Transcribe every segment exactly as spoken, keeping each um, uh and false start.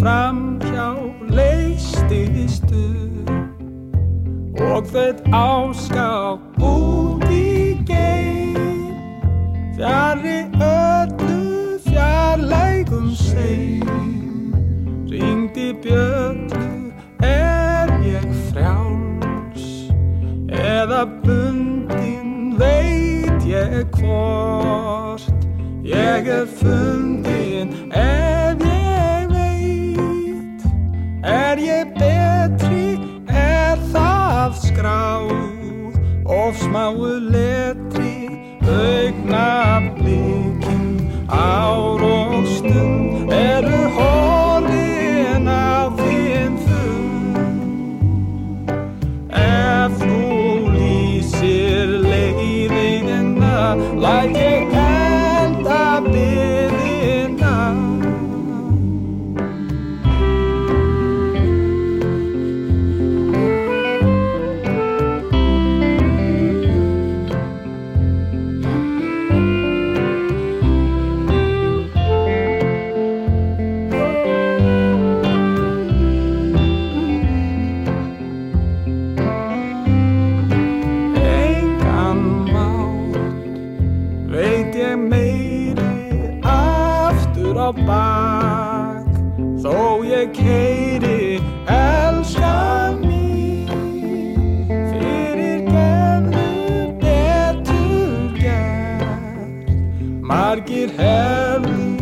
framhjá leystist upp og þaut áskák út í geim, fjarri öllu fjarlægum seim. Hringdi bjöllu, er ég frjáls eða bundin, veit ég hvort ég er fundin. Ef ég veit, er ég betri, er það skráð of smáu letri. Augnablikin, ár og stund eru horfin á þinn fund. Ef þú lýsir leiðina, læt ég enda biðina. Á bak, þó ég keyri, elskan mín. Fyrir gefðu betur gert, margir hefðu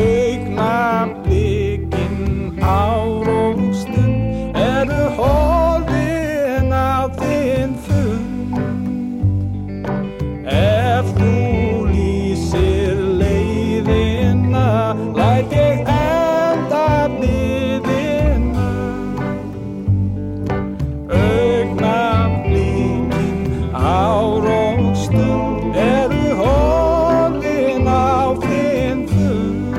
augnablikin, ár og stund eru horfin á þinn fund. Ef þú lýsir leiðina, læt ég enda biðina. Augnablikin, ár og stund eru horfin á þinn fund.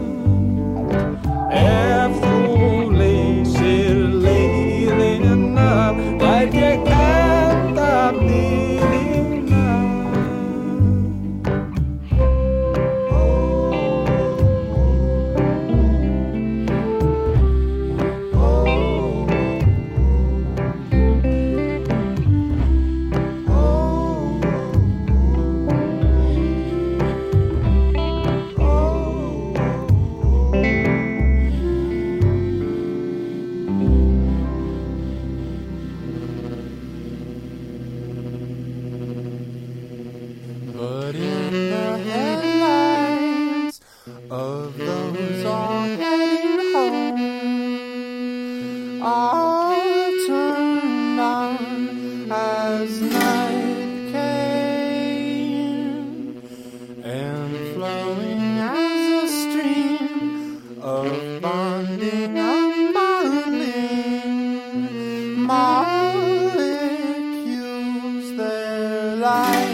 Ef þú leysir leiðina, læt ég enda biðina. But in the headlines of those all heading home, all turned on as night came, and flowing as a stream of bonding unbonding molecules, their light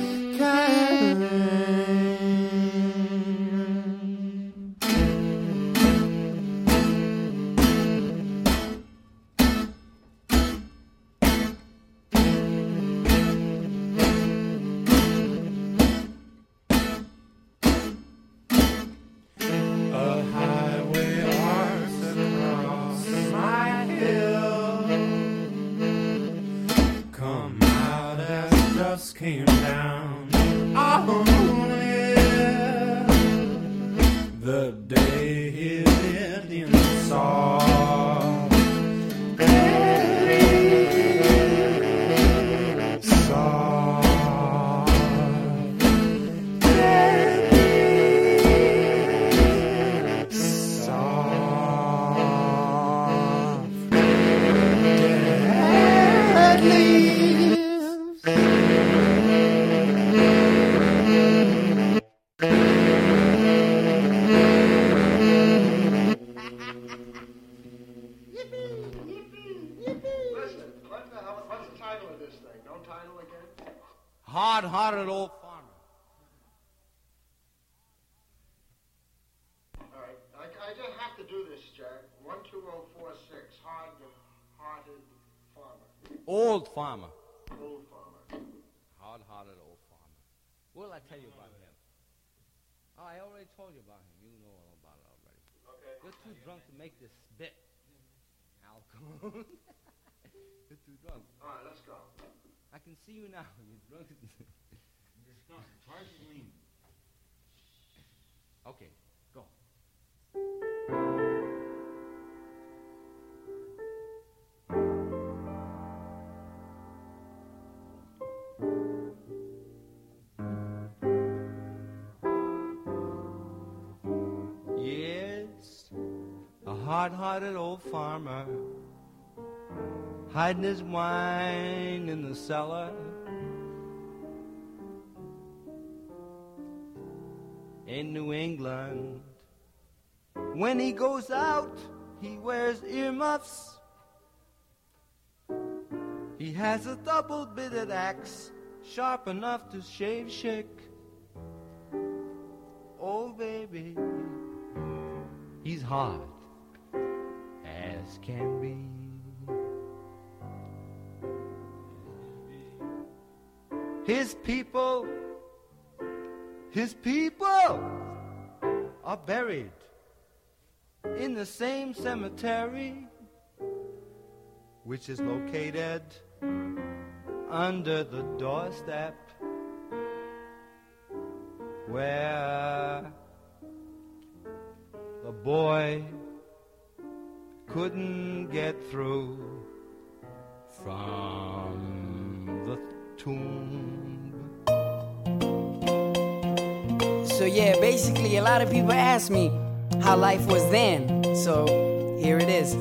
came down on it the day it in soft, soft, soft, deadly. Hard-hearted old farmer. All right, I, I just have to do this, Jack. One two oh four six, hard-hearted farmer. Old farmer. Old farmer. Hard-hearted old farmer. What will I tell you about him? Oh, I already told you about him. You know all about it already. Okay. You're too drunk to make this spit. Alcohol. You're too drunk. All right, let's go. I can see you now. You're drunk. Twice as lean. Okay, go. Yes, a hard-hearted old farmer hiding his wine in the cellar. In New England, when he goes out, he wears earmuffs. He has a double-bitted axe, sharp enough to shave chick. Oh, baby, he's hard as can be. His people, his people are buried in the same cemetery, which is located under the doorstep where the boy couldn't get through from the tomb. So yeah, basically a lot of people ask me how life was then. So here it is.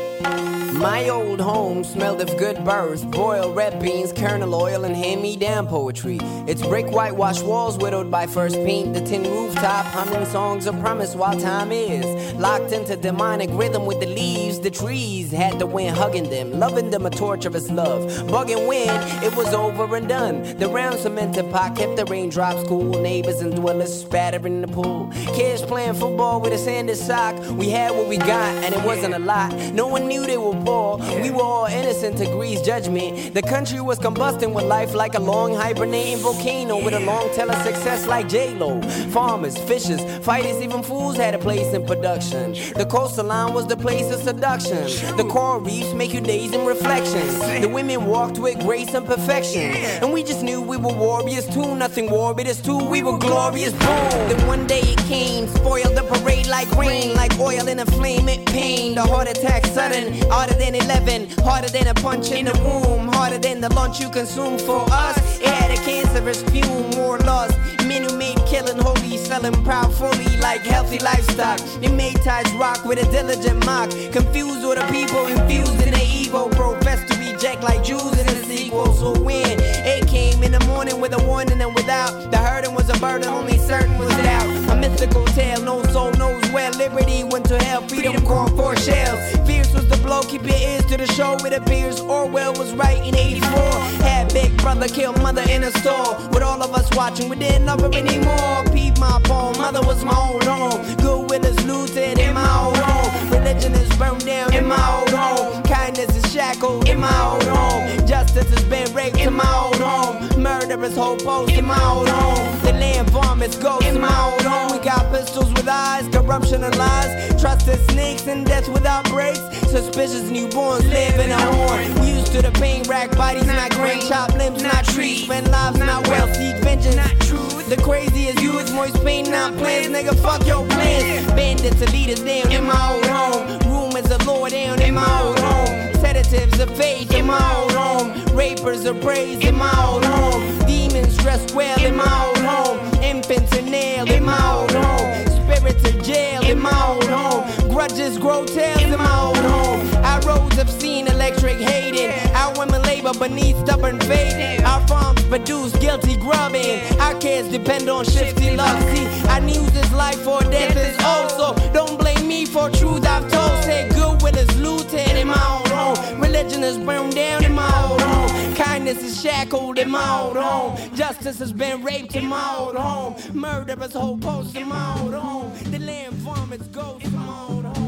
My old home smelled of good birds, boiled red beans, kernel oil, and hand-me-down poetry. Its brick whitewashed walls widowed by first paint, the tin rooftop humming songs of promise while time is locked into demonic rhythm with the leaves. The trees had the wind hugging them, loving them a torturous love. Bugging when it was over and done. The round cemented pot kept the raindrops cool. Neighbors and dwellers spattering the pool. Kids playing football with a sanded sock. We had what we got, and it wasn't a lot. No one knew they were poor. We were all innocent to Greece judgment. The country was combusting with life like a long hibernating volcano with a long tail of success like J-Lo. Farmers, fishers, fighters, even fools had a place in production. The coastline was the place of seduction. The coral reefs make you days in reflections. The women walked with grace and perfection. And we just knew we were warriors too. Nothing warried us too. We were glorious. Boom. Then one day it came, spoiled the parade like rain, like oil in a flame. It pained. A heart attack sudden, harder than eleven, harder than a punch in the womb, harder than the lunch you consume. For us, it had a cancerous fume, more lost. Men who made killing holy, selling proudfully like healthy livestock. They made ties rock with a diligent mock, confused with the people, infused in the evil, professed to reject like Jews in the sequel. So when it came in the morning with a warning and without, the hurting was a burden, only certain was doubt. A mythical tale, no soul knows where liberty went to hell, freedom called for shells. Fierce was the blow, keep your ears to the show. It appears Orwell was right in eighty-four. Had big brother kill mother in a store, with all of us watching, we didn't love her anymore. Peep my poem, mother was my old home. Goodwill is looted in my old home. Religion is burned down in my old home. Kindness is shackled in my old home. Justice has been raped in my old home. Murder is whole post in my old home. The land vomits ghosts in my old home. We got pistols with eyes, corruption and lies. Trusted snakes and death without breaks. Suspicious newborns live in a horn. We used to the pain rack, bodies not grain, chopped limbs not trees, spend lives not wealth, seek vengeance not truth. The craziest you is moist pain, not plans, nigga, fuck your plans. Bandits and leaders down in my old home. Rumors of law down in my old home. Sedatives of faith in my old home. Rapers of praise in my old home. Demons dressed well in my old home. Infants are nailed in my old home. Spirits of jail in my old home. Grudges grow tails in my old home. Our roads have seen electric hating. Our women labor beneath stubborn fate. Our farms produce guilty grubbing. Our kids depend on shifty luck. See, our news is life or death is also. Don't blame me for truth I've told. Say goodwill is looted in my old home. Religion is burned down in my old home. Kindness is shackled in my old home. Justice has been raped in my old home. Murder is whole post in my old home. The land vomits ghosts in my old home.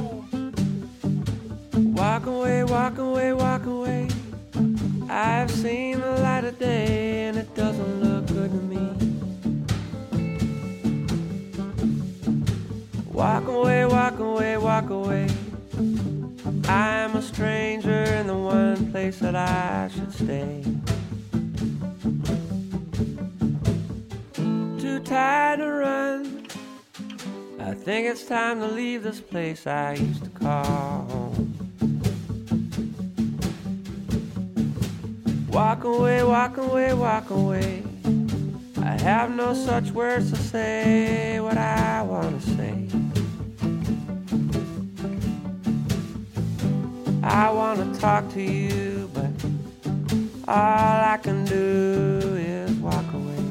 Walk away, walk away, walk away. I've seen the light of day and it doesn't look good to me. Walk away, walk away. away, walk away. I'm a stranger in the one place that I should stay. Too tired to run. I think it's time to leave this place I used to call home. Walk away, walk away, walk away. I have no such words to say what I want to say. I want to talk to you, but all I can do is walk away.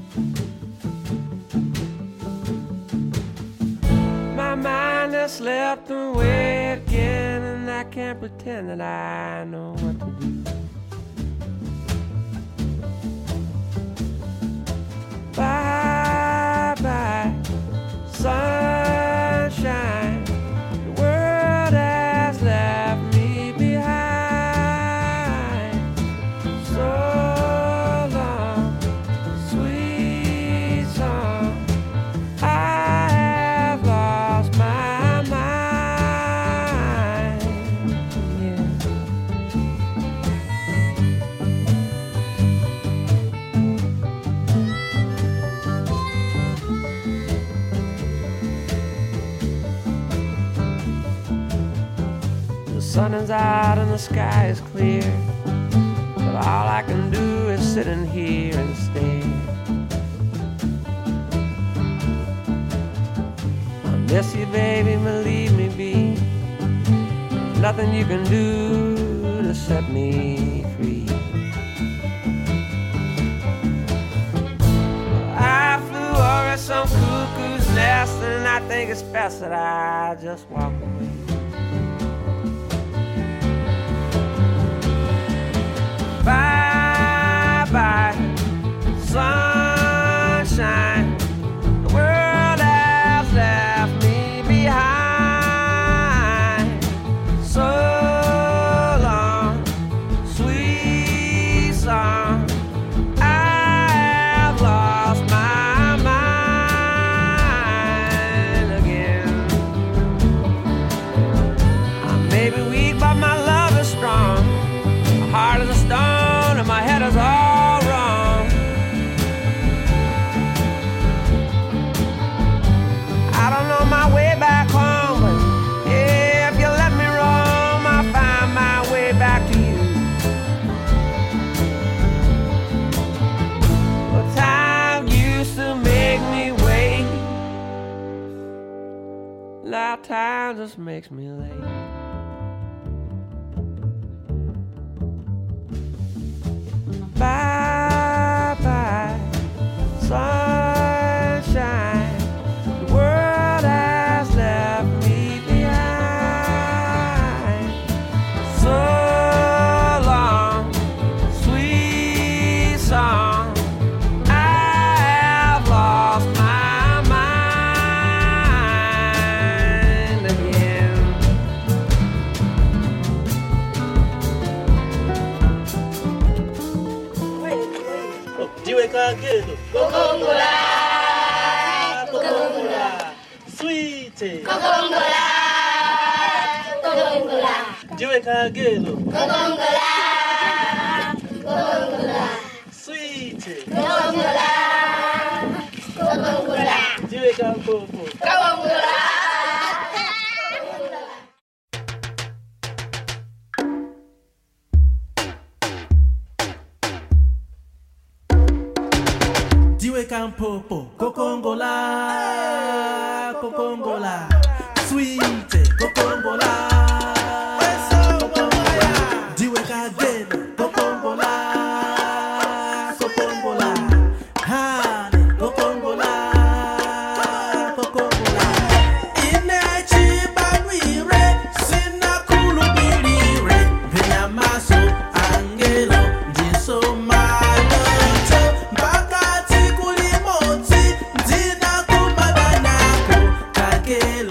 My mind has slipped away again, and I can't pretend that I know what to do. Bye bye, sunshine. The world has left me behind. So long, sweet song. I have lost my mind. Yeah. The sun is out and the sky is clear, but all I can do is sit in here and stare. I miss you, baby, believe me, be nothing you can do to set me free. I flew over some cuckoo's nest, and I think it's best that I just walk away. Bye bye, sunshine. The world has left me behind. So long, sweet song. I have lost my mind again. I may be weak, but my love is strong. My heart is a stone and my head is all wrong. I don't know my way back home, but yeah, if you let me roam, I'll find my way back to you. Well, time used to make me wait. Now time just makes me late. Bye bye, sunshine. The world has left me behind. So long, sweet song. I have lost my mind again. Jiwe kagedo Kokongola, Kokongola Sweet Kokongola, Kokongola, Jiwe kagedo Kokongola, Kokongola, Sweet Kokongola, Kokongola, Jiwe kampopo Kokongola. Jiwe kampopo Kokongola Kokongola Sweet Kokongola Kokongola Jiwe kagedo Kokongola Kokongola Honey Kokongola Kokongola Inechi babwire sina kulubirire Venya maso angelo ndiso malocho Mbakati kulimoti ndina kumadanako kagelo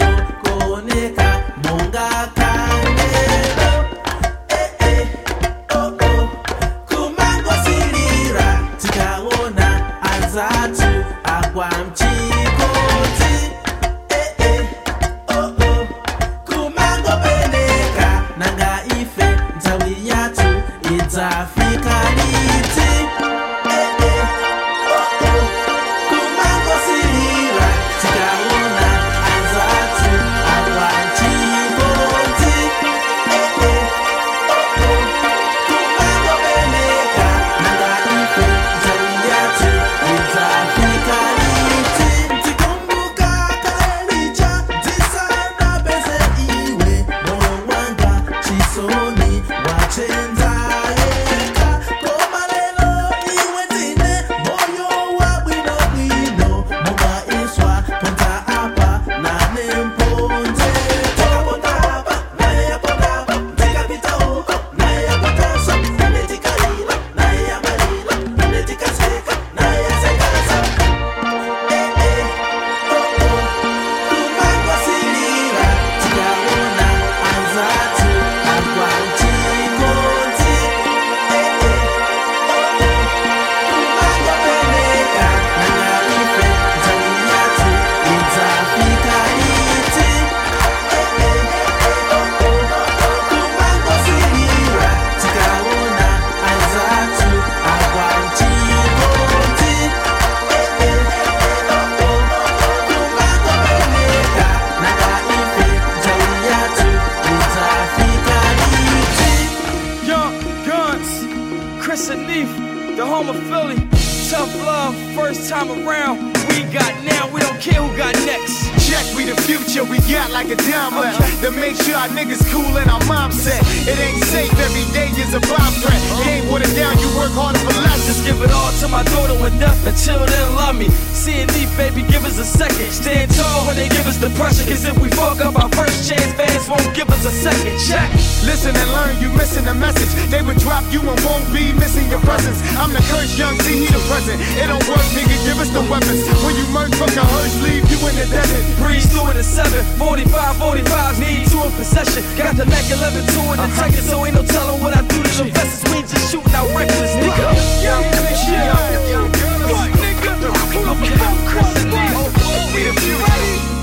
Chief, the home of Philly. Tough love, first time around. We got now, we don't care who got next. Check, we the future, we got like a dime left to make sure our niggas cool and our mom set. It ain't safe, every day is a bomb threat. Game water down, you work harder for less. Just give it all to my daughter with death until then love me. C and D, baby, give us a second. Stand tall when they give us the pressure, cause if we fuck up our first chance, fans won't give us a second. Check. Listen and learn, you missing the message. They would drop you and won't be missing your presence. I'm the cursed young Z, he the present. It don't work, nigga, give us the weapons. When you murk, fuck a hearse, leave you in the desert. Breeze through it at seven, forty-five, forty-five, need two in possession. Got the Mac eleven, two in the Tekken, so ain't no telling what I do to the vessels. We ain't just shooting out reckless, nigga. Young, young, young, What, nigga? Who the fuck crossing me? We the future.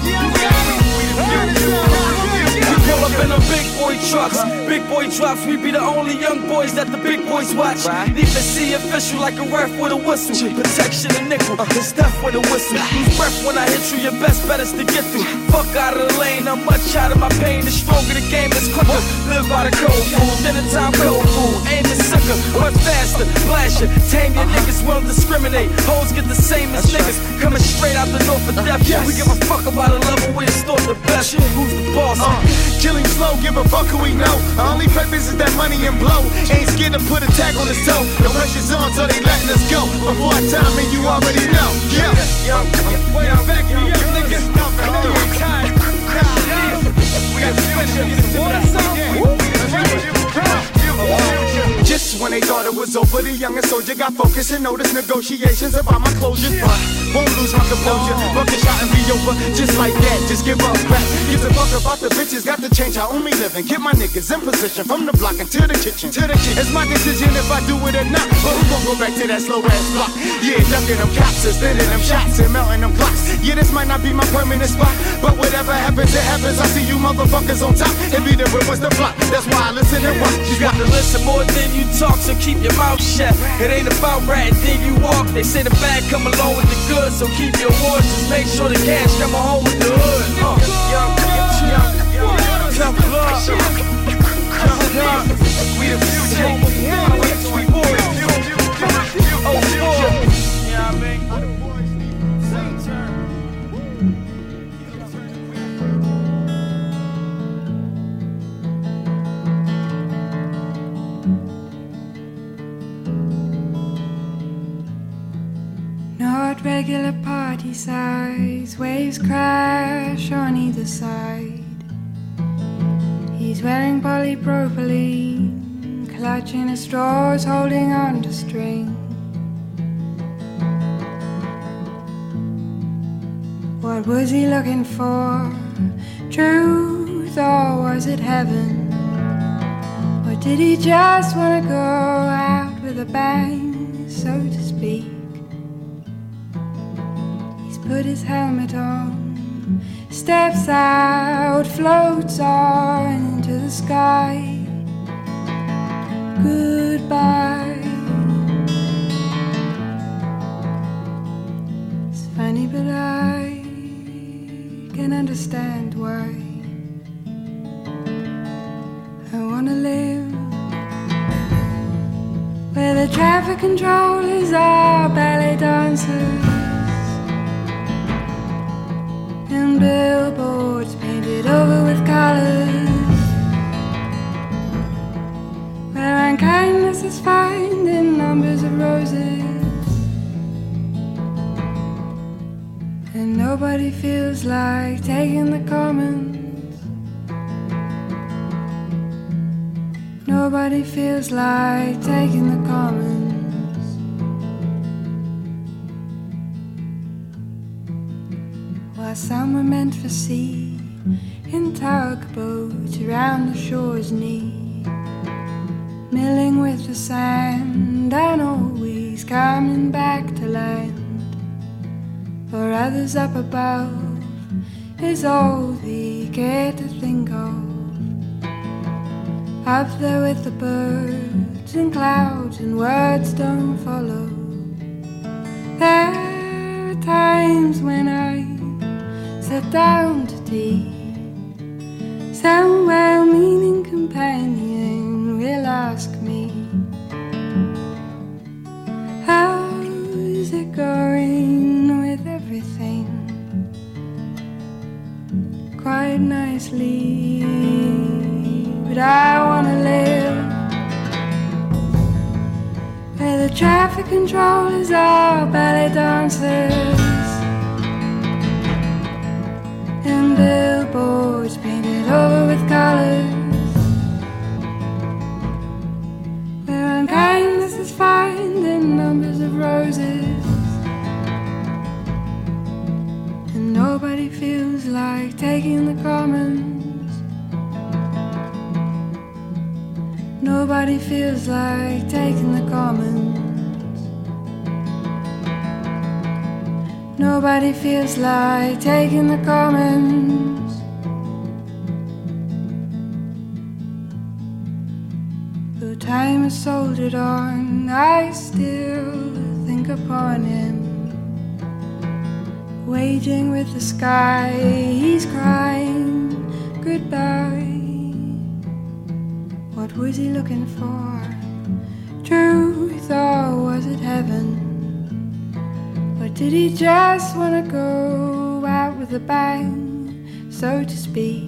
We pull up in them big boy trucks, big boy drops. We be the only young boys that the big boys watch. Need to see official like a ref with a whistle. Protection and nickel, it's death with a whistle. Lose breath when I hit you, your best bet is to get through. Fuck out of the lane, I'm much out of my pain. The stronger the game is quicker. Live by the code food, dinner time cold food. Aim is sicker, much faster, blast you. Tame your niggas, won't discriminate. Hoes get the same as niggas, coming straight out the north for death. We give a fuck about a level we extort the best. Who's the boss? Uh, killing slow, give a fuck who we know. Our only purpose is that money and blow. Ain't scared to put a tag on his toe. The pressure's on, so they letting us go. Before our time, and you already know. Yeah, yo, Wait, back me up, nigga. I know you ain't tired. We got to finish it. Get the water song. Just when they thought it was over, the youngest soldier got focused and noticed negotiations about my closure. But won't lose my composure. Buck a shot and be over, just like that. Just give up, rap. Gives a fuck about the bitches. Got to change how we live and get my niggas in position from the block into the kitchen. To the kitchen. It's my decision if I do it or not. But who gon' go back to that slow ass block? Yeah, ducking them cops, suspending them shots and melting them blocks. Yeah, this might not be my permanent spot, but whatever happens, it happens. I see you motherfuckers on top. If either it was the block, that's why I listen and watch. You got to listen more than you talk, so keep your mouth shut. It ain't about ratting, then you walk. They say the bad come along with the good, so keep your awards. Just make sure the cash come home with the hood. Uh, young, young, young, tough love. Tough love. We the future. We boys. Oh, four. Yeah, I mean. Same turn. Not regular party size, waves crash on either side. He's wearing polypropylene, clutching his straws, holding on to string. What was he looking for? Truth, or was it heaven? Or did he just want to go out with a bang, so to speak? Put his helmet on, steps out, floats on into the sky. Goodbye. It's funny, but I can understand why. I wanna live where the traffic controllers are ballet dancers and billboards painted over with colors, where unkindness is found in numbers of roses, and nobody feels like taking the commons. Nobody feels like taking the commons. Some were meant for sea, in tugboats around the shore's knee, milling with the sand and always coming back to land. For others up above is all they care to think of. Up there with the birds and clouds and words don't follow. There are times when I sit down to tea, some well-meaning companion will ask me, traffic controllers are ballet dancers, and billboards painted over with colors, where unkindness is found in numbers of roses, and nobody feels like taking the commons. Nobody feels like taking the commons. Nobody feels like taking the commons. Though time has soldiered on, I still think upon him, waging with the sky. He's crying goodbye. What was he looking for? Truth, or was it heaven? Or did he just want to go out with a bang, so to speak?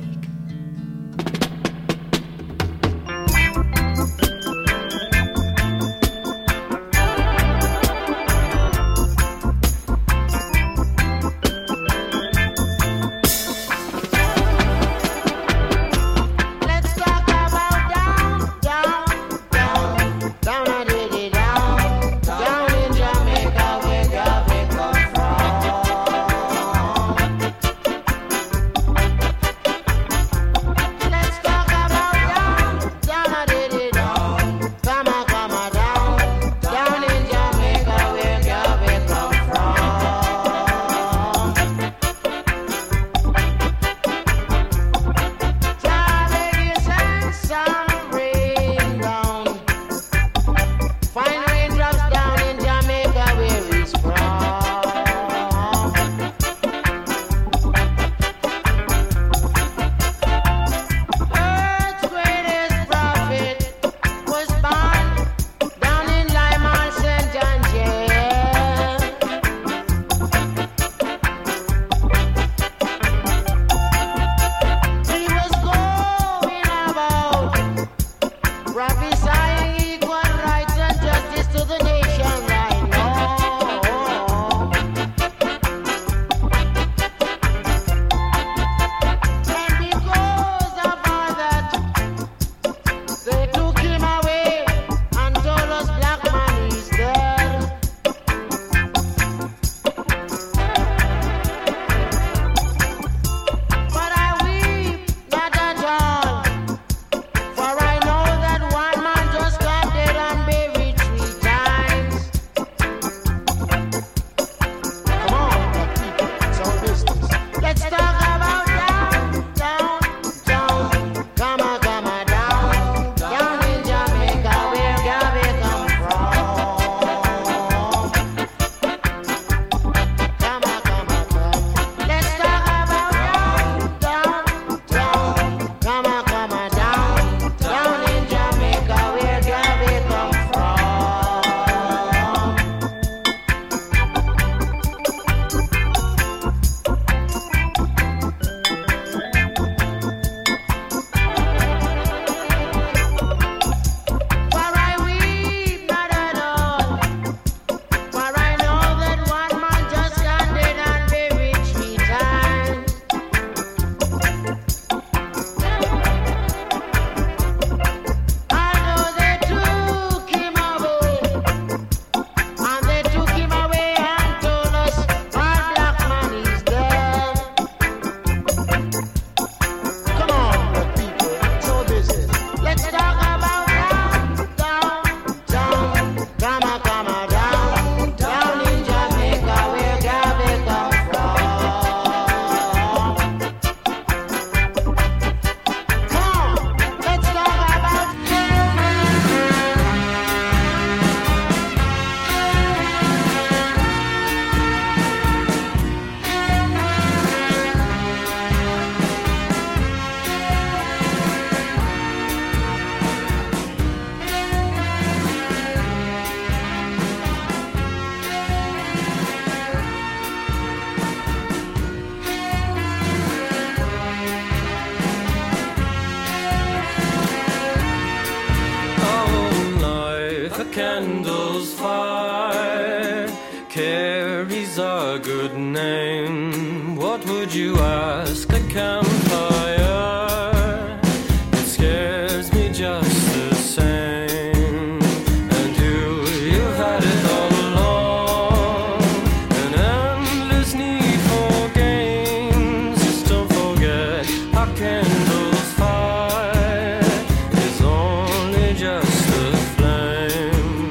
candle's fire carries a good name. What would you ask a campfire? It scares me just the same. And you, you've had it all along. An endless need for games. Just don't forget a candle's fire is only just a flame.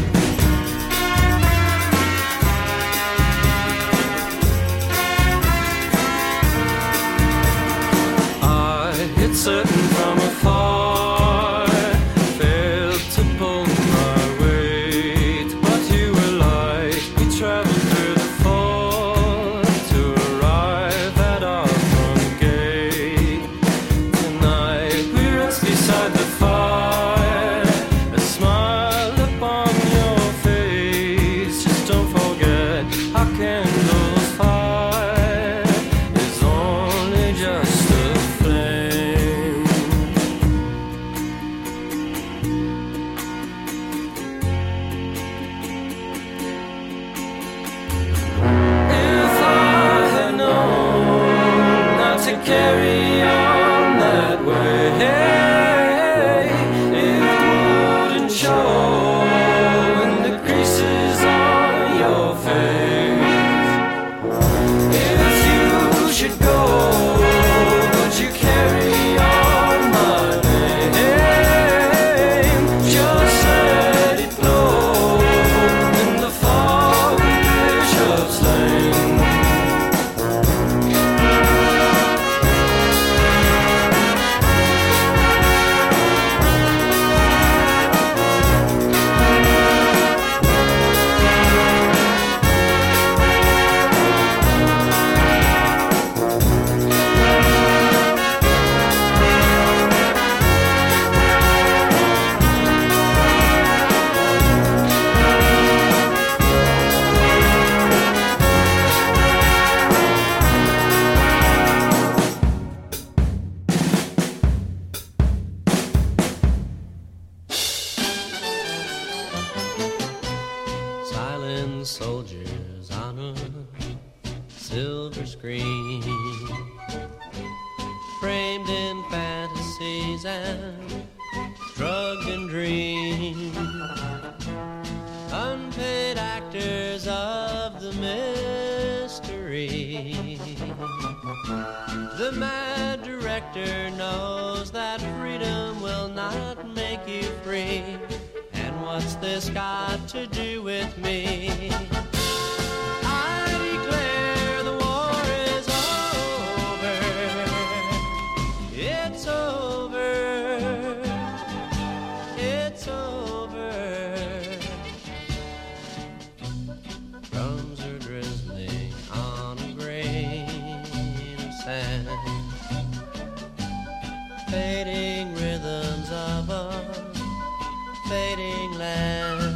I hit certain from afar, failed to pull my weight, but you were light. We traveled through the fog to arrive at our front gate. Tonight we rest beside the fire, a smile upon your face. Just don't forget our candle's fire is only just a flame. If I had known not to carry on that way, it wouldn't show in the creases on your face. If you should go, would you carry on my name? Just let it blow in the fog of Bishop's Lane. Silent soldiers on a silver screen, framed in fantasies and drugged in dreams, unpaid actors of the mystery. The mad director knows that freedom will not make you free. And what's this got to do with me? I declare the war is over. It's over. It's over. Drums are drizzling on a grain of sand, fading rhythms of a fading land.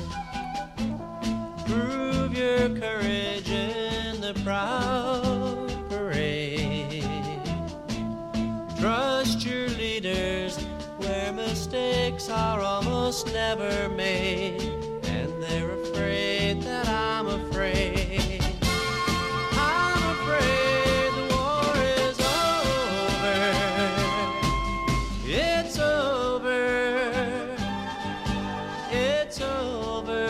Prove your courage in the proud parade. Trust your leaders where mistakes are almost never made. And they're afraid that I'm afraid. I'm afraid the war is over. It's over. It's over.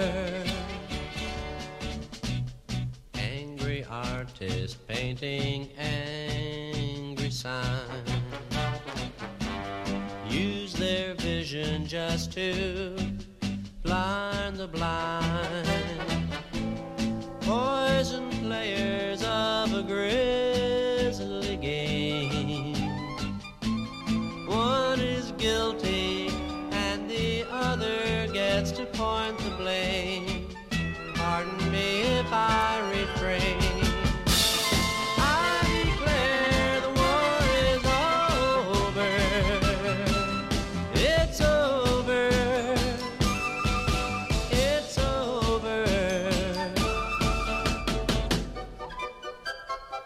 Angry artist painting angry signs use their vision just to blind the blind. Poison players of a grisly game. One is guilty and the other gets to point the blame. Pardon me if I refrain. I declare the war is over. It's over. It's over.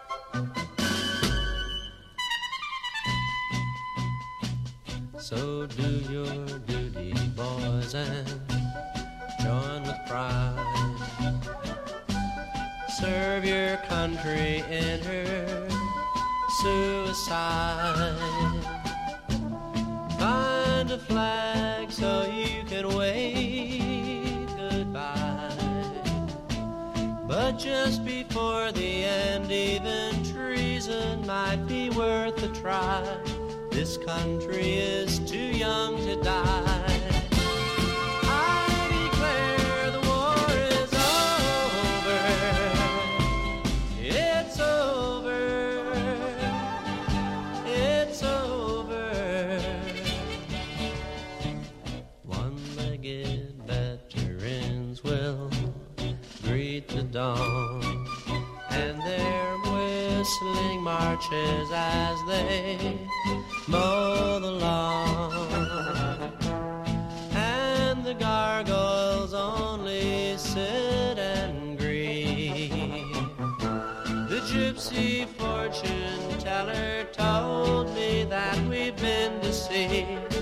So do your duty, boys, and join with pride. Serve your country in her suicide. Find a flag so you can wave goodbye. But just before the end, even treason might be worth a try. This country is too young to die. I declare the war is over. It's over. It's over. One-legged veterans will greet the dawn, and their whistling marches as they mow the lawn, and the gargoyles only sit and grieve. The gypsy fortune teller told me that we've been deceived.